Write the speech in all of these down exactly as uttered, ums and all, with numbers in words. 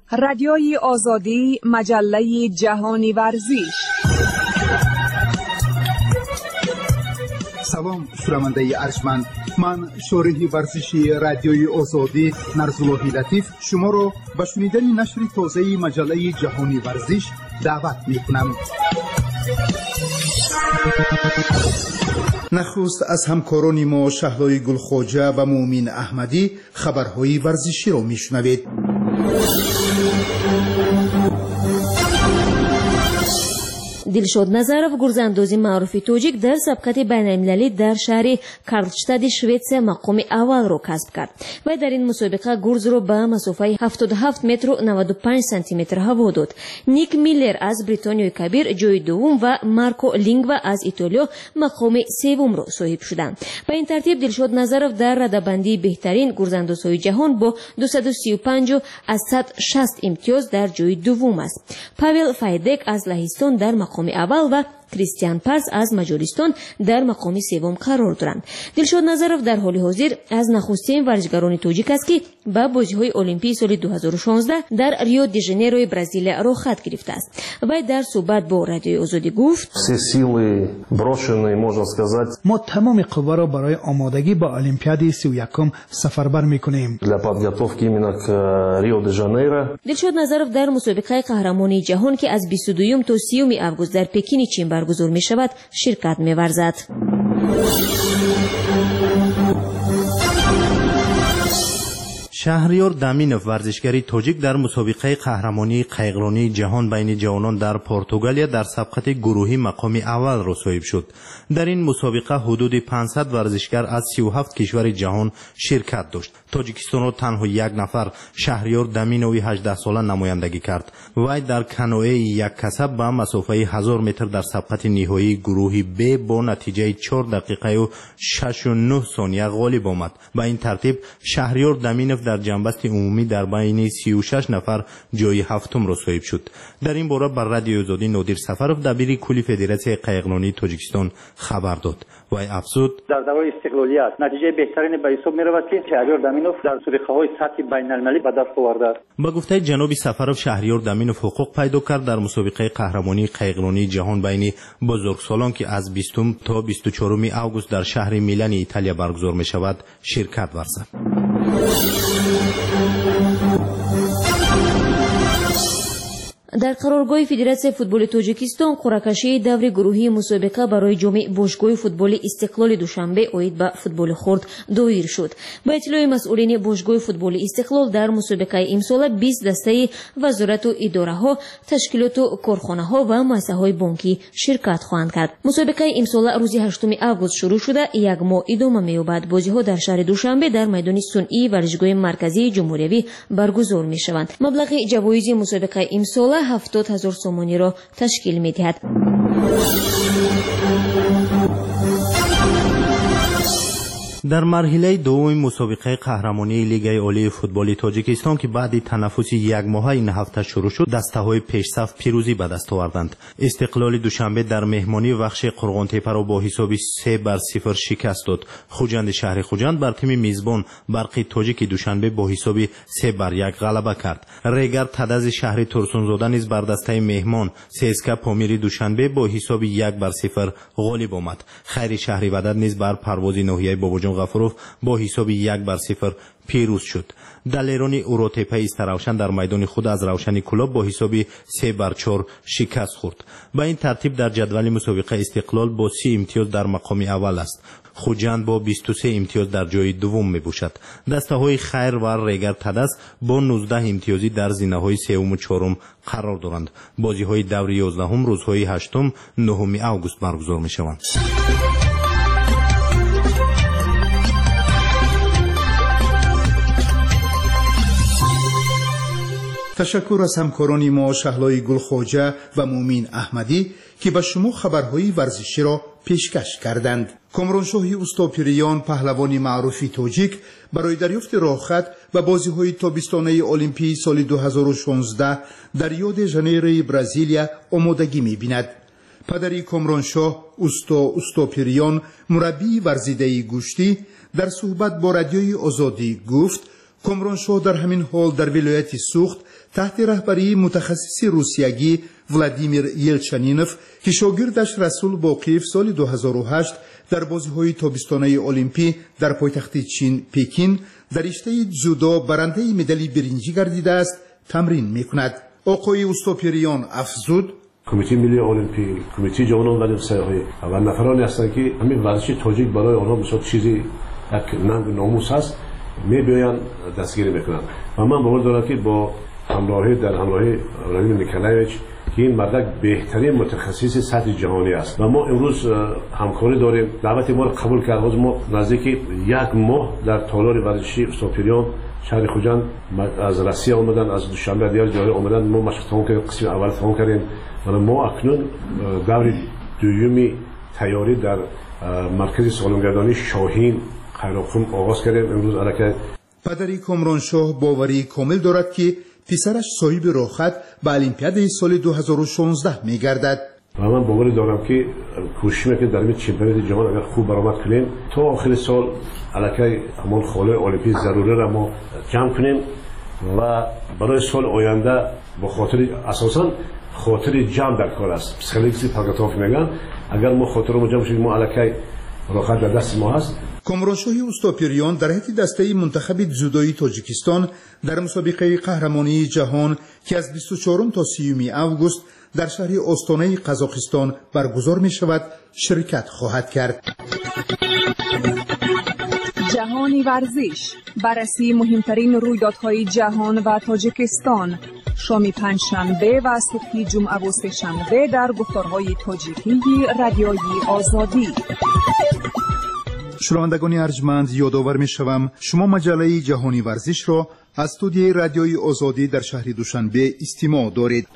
رادیوی آزادی، مجله جهانی ورزش. سلام شنونده ارجمند، من شارح ورزشی رادیوی آزادی نرزالله لطیف شما را به شنیدن نشر تازه مجله جهانی ورزش دعوت می‌کنم. نخست از همکاران ما شهلای گلخواجه و مومین احمدی خبرهای ورزشی را میشنوید. دلشاد назаров гурзандози маъруфи тоҷик дар сабқати байналмилалӣ дар шаҳри карлштади шветсия мақоми аввалро касб кард. вай дар ин мусобиқа гурзро ба масофаи ҳафтоду ҳафт метру наваду панҷ сантиметр ҳаво дод. ник миллер аз бритониёи кабир ҷои дуввум ва марко лингва аз итолиё мақоми севумро соҳиб шуданд. ба ин тартиб дилшод назаров дар радабандии беҳтарин гурзандозҳои ҷаҳон бо дусаду сию панҷ аз сад шаст имтиёз дар ҷои дуввум аст. павел файдек аз лаҳистон дар мақоми аввал ва кристиан парс аз маҷористон дар мақоми севум қарор доранд. дилшод назаров дар ҳоли ҳозир аз нахустин варзишгарони тоҷик аст ки ба бозиҳои олимпии соли дуҳазору шонздаҳ дар рио де жанейрои бразилия рохат гирифтааст. вай дар суҳбат бо радиои озодӣ гуфт: мо тамоми қувваро барои омодагӣ ба олимпиадаи сию якум сафарбар мекунем. дилшод назаров дар мусобиқаи қаҳрамонии ҷаҳон ки аз бисту дуюм то сиюми август дар пекини чин баргузор мешавад ширкат меварзад. шаҳриёр даминов варзишгари тоҷик дар мусобиқаи қаҳрамонии қайғронии ҷаҳон байни ҷавонон дар португалия дар сабқати гурӯҳӣ мақоми аввалро соҳиб шуд. дар ин мусобиқа ҳудуди панҷсад варзишгар аз сию ҳафт кишвари ҷаҳон ширкат дошт. тоҷикистонро танҳо як нафар шаҳриёр даминови ҳаждаҳсола намояндагӣ кард. вай дар каноэи яккаса ба масофаи ҳазор метр дар сабқати ниҳоии гурӯҳи б бо натиҷаи чор дақиқаю шашу нӯҳ сония ғолиб омад. ба ин тартиб шаҳриёр даминов дар ҷанбасти умумӣ дар байни сию шаш нафар ҷои ҳафтумро соҳиб шуд. дар ин бора ба радиои озодӣ нодир сафаров дабири кулли федератсияи қайғронии тоҷикистон хабар дод. вай афзуд: дар давраи истиқлолият натиҷаи беҳтарине ба ҳисоб меравад ки шаҳриёр даминов дар мусобиқаҳои сатҳи байналмилалӣ ба даст овардааст. ба гуфтаи ҷаноби сафаров шаҳриёр даминов ҳуқуқ пайдо кард дар мусобиқаи қаҳрамонии қайғронии ҷаҳон байни бузургсолон ки аз бистум то бисту чоруми август дар шаҳри милани италия баргузор мешавад ширкат варзад. дар қароргоҳи федератсияи футболи тоҷикистон қуръакашии даври гурӯҳии мусобиқа барои ҷоми бошгоҳи футболи истиқлоли душанбе оид ба футболи хурд доир шуд. ба иттилои масъулини бошгоҳи футболи истиқлол дар мусобиқаи имсола бист дастаи вазорату идораҳо, ташкилоту корхонаҳо ва муассисаҳои бонкӣ ширкат хоҳанд кард. мусобиқаи имсола рӯзи ҳаштуми август шурӯъ шуда як моҳ идома меёбад. бозиҳо дар шаҳри душанбе дар майдони сунъии варзишгоҳи марказии ҷумҳуриявӣ баргузор мешаванд. маблағи ҷавоизи мусобиқаи имсола ҳафтод ҳазор сомониро ташкил медиҳад. дар марҳилаи дуввуми мусобиқаи қаҳрамонии лигаи олии футболи тоҷикистон ки баъди танаффуси якмоҳа ин ҳафта шурӯъ шуд, дастаҳои пешсаф пирӯзӣ ба даст оварданд. истиқлоли душанбе дар меҳмонӣ вахши қурғонтепаро бо ҳисоби се бар сифр шикаст дод. хуҷанди шаҳри хуҷанд бар тими мизбон барқи тоҷики душанбе бо ҳисоби се бар як ғалаба кард. регар тадази шаҳри турсунзода низ бар дастаи меҳмон сеска помири душанбе бо ҳисоби як бар сифр ғолиб омад. хайри шаҳри вадад низ бар парвози ноҳияи бобоҷон ғафуров бо ҳисоби як бар сифр пирӯз шуд. далерони уротепаи истаравшан дар майдони худ аз равшани кулоб бо ҳисоби се бар чор шикаст хӯрд. ба ин тартиб дар ҷадвали мусобиқа истиқлол бо си имтиёз дар мақоми аввал аст. хуҷанд бо бисту се имтиёз дар ҷои дуввум мебошад. дастаҳои хайр ва регар тадас бо нуздаҳ имтиёзӣ дар зинаҳои севуму чорум қарор доранд. бозиҳои даври ёздаҳум рӯзҳои ҳаштум нӯҳуми август баргузор мешаванд. تشکر از همکاران ما شهلای گلخواجه و مومین احمدی که به شما خبرهای ورزشی را پیشکش کردند. کامرانشاه استاپیریان پهلوان معروف توجیک برای دریافت راهخط و بازی‌های تابستانه المپیک سال دو هزار و شانزده در ریو د ژانیروی برزیلیا آمادگی می‌بیند. پدری کامرانشاه استا استاپیریان مربی ورزیده گوشتی در صحبت با رادیوی آزادی گفت کامرانشاه در همین حال در ولایت سوخت تحت رهبری متخصص روسیگی ولادیمیر یلچنینوف که شاگردش رسول باقیف سال دو هزار و هشت در بازی‌های تابستانه المپی در پایتخت چین پکین در رشته جودو برنده مدال برنجی گردیده است تمرین می‌کند. آقای اوستاپیریان افزود: کمیته ملی المپی، کمیته جهان الملل سیاحی و نفرانی هستند که همین ورزش تاجیک برای آنها بسیار چیزی یک ننگ ناموس است، می‌بایند دستگیری می‌کنند و من باور دارم که با همراهی در همراهی ولادیمیر نیکولایویچ که این مردک بهترین متخصص سطح جهانی است و ما امروز همکاری داریم. دعوت ما را قبول کرد. ما نزدیک یک ماه در تالار ورزشی اوستاپیریان شهر خوجند از روسیه آمدن، از دوشنبه دیگر جای آمدن. ما مشق تمام کردیم، قسم اول تمام کردیم و ما اکنون دور دومی تیاری در مرکز سالنگردانی شاهین خیرخم آغاز کردیم. امروز علاقه پدری کامرانشاه باوری کامل دارد که پسرش صاحب راحت به المپیاد سال دو هزار و شانزده می‌گردد. و من باور دارم که کوشش می‌کنیم در این چمپیونات جهان اگر خوب برآمد کنیم تا آخر سال علاقه همان خاله المپی ضروری را ما جمع کنیم و برای سال آینده با خاطر اساساً خاطر جمع در کار است. پسیکولوژی پاگاتاف میگن اگر ما خاطرمون جمع شیم ما علاقه راحت در دست ما هست. کامرانشاه اوستاپیریان در حیط دسته منتخب جودویی تاجیکستان در مسابقه قهرمانی جهان که از بیست و چهارم تا سی اوگوست در شهر آستانه قزاقستان برگزار می شود شرکت خواهد کرد. جهانی ورزش، بررسی مهمترین رویدادهای جهان و تاجیکستان، شام پنجشنبه و صبح جمعه و سه‌شنبه در گفتارهای تاجیکی رادیوی آزادی. شنوندگان ارجمند، یادآور می‌شوم شما مجله جهانی ورزش را از استودیوی رادیوی آزادی در شهر دوشنبه استماع دارید.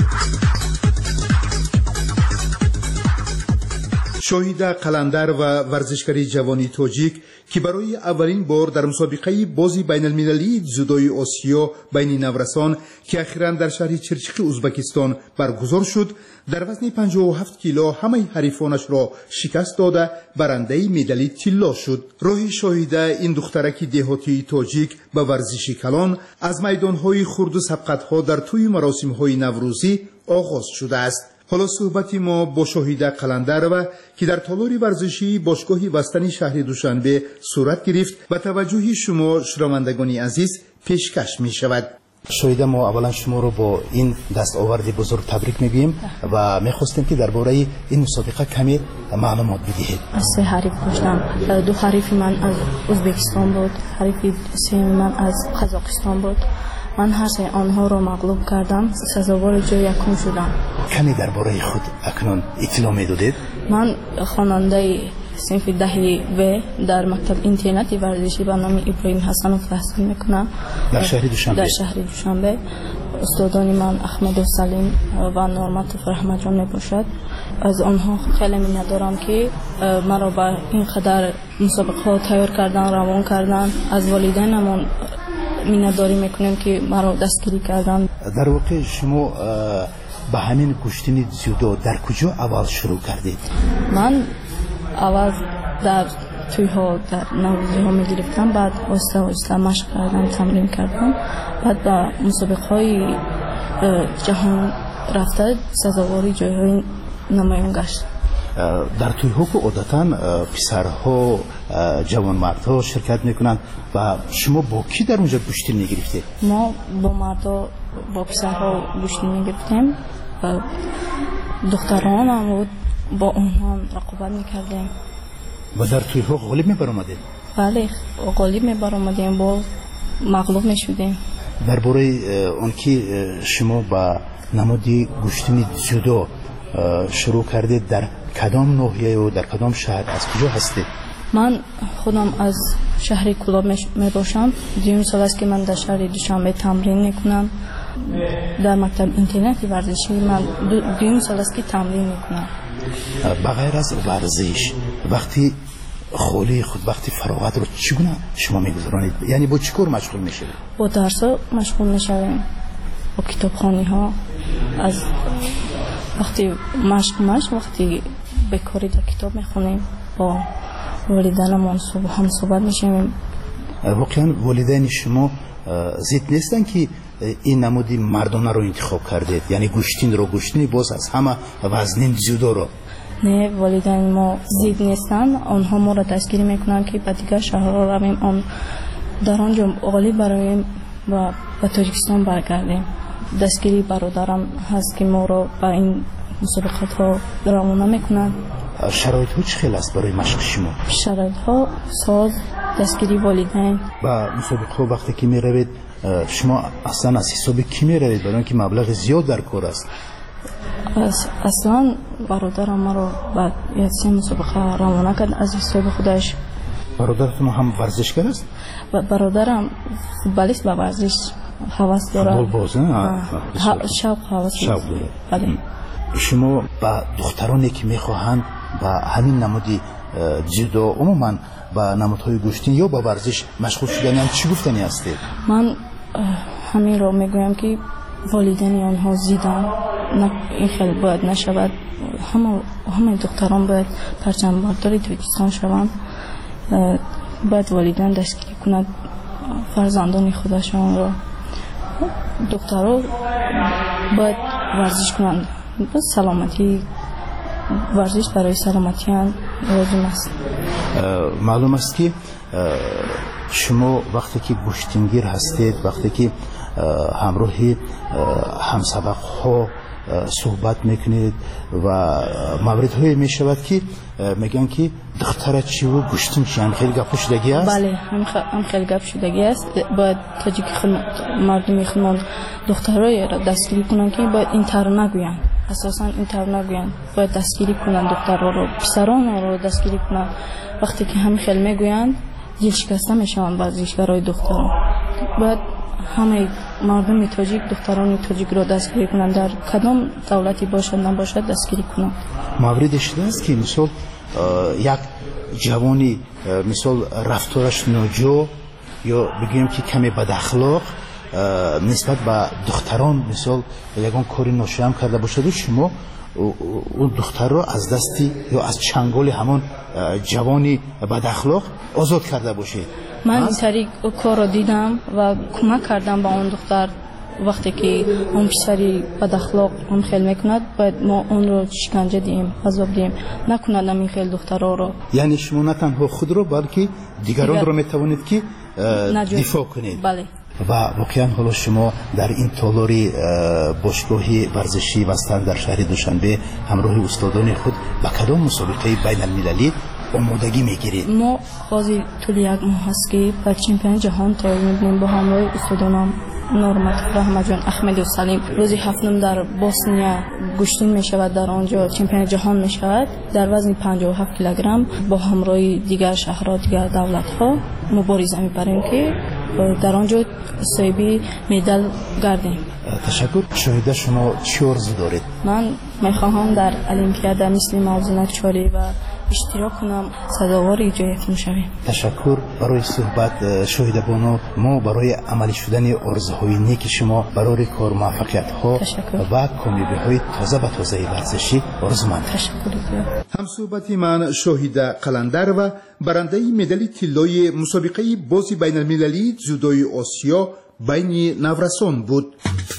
شاهد قلندر و ورزشکاری جوانی تاجیک که برای اولین بار در مسابقه بازی بین المللی جودوی آسیا بین نورسان که اخیراً در شهر چرچیق ازبکستان برگزار شد در وزن پنجاه و هفت کیلو همه حریفانش را شکست داده برنده مدال طلا شد. راه شاهد این دخترک دهاتی تاجیک به ورزش کلان از میدانهای خرد و سبقت‌ها در طی مراسم‌های نوروزی آغاز شده است. حالا صحبتی ما با شاهد قلندر و که در تالار ورزشی باشگاه وستنی شهر دوشنبه صورت گرفت و توجه شما شنوندگان عزیز پیشکش می شود. شاهد ما اولا شما رو با این دستاورد بزرگ تبریک میگیم و میخواستیم که درباره این مسابقه کمی معلومات بدهید. از سه حریف داشتم. دو حریف من از ازبکستان بود، حریف سوم من از قزاقستان بود. من هر سه آنها را مغلوب کردم، سزاوار جای یکم شدم. کمی درباره خود اکنون اطلاع میدادید؟ من خواننده صنف دهی و در مکتب اینترنتی ورزشی به نام ابراهیم حسنوف تحصیل میکنم در شهر دوشنبه. در شهر دوشنبه استادان من احمد سلیم و نورمت رحمت جان میباشد. از آنها خیلی منت دارم که مرا به این قدر مسابقه ها تیار کردن، روان کردن. از والدینم منتداری میکنیم که مرا دستگیری کردن. در واقع شما به همین کشتن جودو در کجا اول شروع کردید؟ من اول در توی ها در نوروزی ها می گرفتم، بعد آسته آسته مشق کردم، تمرین کردم، بعد به مسابقه های جهان رفته سزاواری جای های نمایان گشت. در توی ها که عادتا پسرها جوان مردها شرکت میکنند و شما با کی در اونجا گشتی میگرفتید؟ ما با مردا با پسرها گشتی میگرفتیم و دختران هم با اونها رقابت میکردیم. و در توی ها غالب میبرآمدید؟ بله غالب میبرآمدیم، با مغلوب میشدیم. درباره اون که شما با نمادی گشتن جودو شروع کردید در کدام ناحیه و در کدام شهر، از کجا هستید؟ من خودم از شهر کلاب می باشم. دویم سال است که من در شهر دوشنبه تمرین میکنم. در مکتب اینترنتی ورزشی من دویم سال است که تمرین میکنم. بغیر از ورزش وقتی خالی خود وقتی فراغت رو چگونه شما میگذرانید؟ یعنی با چیکار مشغول میشید؟ با درس مشغول میشویم، با کتابخوانی ها. از وقتی مشق مشق وقتی بکاری در کتاب میخونیم، با والدینمون صبح هم صحبت میشیم واقعا والدین شما ضد نیستن که این نمودی مردانه رو انتخاب کردید، یعنی گوشتین رو گوشتین باز از همه وزنین زیودا رو؟ نه، والدین ما ضد نیستن، آنها ما را دستگیری میکنن که به دیگر شهرها رویم، آن در آنجا عالی برایم و به تاجیکستان برگردیم. دستگیری برادرم هست که ما را به این مسابقات ها روانه میکنن. شرایط ها چه خیلی است برای مشق شما؟ شرایط ها ساز، دستگیری والدین. با مسابقه ها وقتی که می روید شما اصلا از حساب کی می روید؟ برای اینکه مبلغ زیاد در کار است. اصلا برادرم ما رو بعد یک سه مسابقه روانه کرد از حساب خودش. برادرتون هم ورزشگر است؟ برادرم فوتبالیست، به ورزش هوس داره. فوتبال باز نه؟ شوق هوس داره. بله. شما با دخترانی که میخواهند با همین نمودی جودو عموما با نمودهای گوشتین یا با ورزش مشغول شدن هم چی گفتنی هستید؟ من همین رو میگویم که والدین آنها زیدن، این خیلی باید نشود. همه همه دختران باید پرچم برداری تاجیکستان شوند. باید والدین دستگیری کند فرزندان خودشان را. دخترها باید ورزش کنند. سلامتی ورزش برای سلامتی هم لازم است. معلوم است که شما وقتی که گوشتینگیر هستید، وقتی که همراه همسبق ها صحبت میکنید و مورد های میشود که میگن که دختره چی و گوشتین چی، هم خیلی گپ شدگی است؟ بله، هم خیلی گپ شدگی است. باید تاجیک مردمی خودمان دخترای را دستگیری کنن که باید این تر نگوین، اساسا این تر نگوین، باید دستگیری کنن دخترها رو، پسران رو دستگیری کنن. وقتی که هم خیلی میگوین دل شکسته میشن ورزشکارای دختران. باید همه مردم تاجیک دختران تاجیک را دستگیری کنن، در کدام دولتی باشد نباشد دستگیری کنن. موردی شده است که مثلا یک جوانی مثلا رفتارش ناجور یا بگیم که کمی بد اخلاق نسبت به دختران مثلا یگان کاری ناشایست کرده باشد و شما اون دختر رو از دستی یا از چنگال همون جوانی بد اخلاق آزاد کرده باشید. من این طریق کار رو دیدم و کمک کردم به اون دختر. وقتی که اون پسری بد اخلاق هم خیلی میکند باید ما اون رو شکنجه دیم، عذاب دیم، نکند همین خیلی دخترها رو. یعنی شما نه تنها خود رو بلکه دیگران دیگر... رو میتوانید که دفاع کنید. بله. و واقعا حالا شما در این تالاری باشگاهی ورزشی وستن در شهر دوشنبه همراه استادان خود به کدام مسابقه بین المللی آمادگی میگیرید؟ ما خواهی طول یک ماه هست که به چمپیون جهان تیاری میکنیم با همراه استادانم نورمت رحمت جان احمد و سلیم. روزی هفتم در بوسنیا گوشتین می شود، در آنجا چمپیون جهان می شود در وزن پنجاه و هفت کیلوگرم. با همراه دیگر شهرها دیگر دولت ها مبارزه می بریم که در آنجا صاحبی مدال گردیم. تشکر. شاهده شما چی آرزو دارید؟ من میخواهم در المپیاد مثل موضوع چاری و اشتراک کنم، سزاوار جایتون شویم. تشکر برای صحبت شاهده بانو. ما برای عملی شدن آرزوهای نیک شما برای کار موفقیت ها و کامیابی های تازه و تازه ورزشی آرزومند. تشکر. هم صحبتی من شاهده قلندر و برنده مدال طلای مسابقه بازی بین المللی جودوی آسیا بین نورسان بود.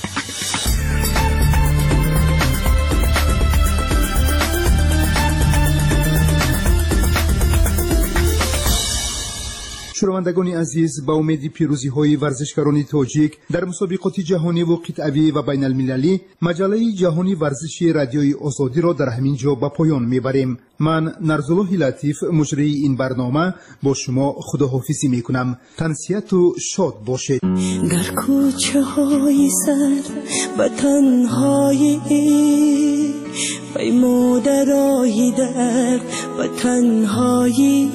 شنوندگان عزیز، با امید پیروزی های ورزشکاران تاجیک در مسابقات جهانی و قطعی و بین المللی، مجله جهانی ورزشی رادیوی آزادی را در همین جا به پایان میبریم. من نرزالله لطیف مجری این برنامه با شما خداحافظی میکنم. تنسیت و شاد باشید. در کوچه های سر و تنهایی پیمودرایی در و تنهایی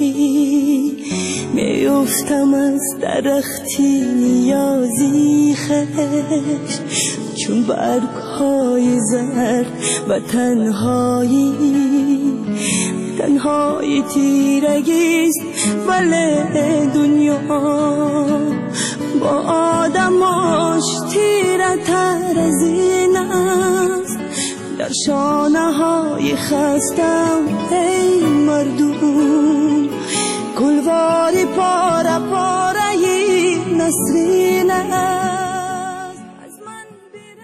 میفتم از درختی نیازی خش چون برگ های زر و تنهایی تنهایی تیرگیست ولی دنیا با آدماش تیره تر از این است. در شانه های خستم ای مردم گلواری پاره پاره نسرین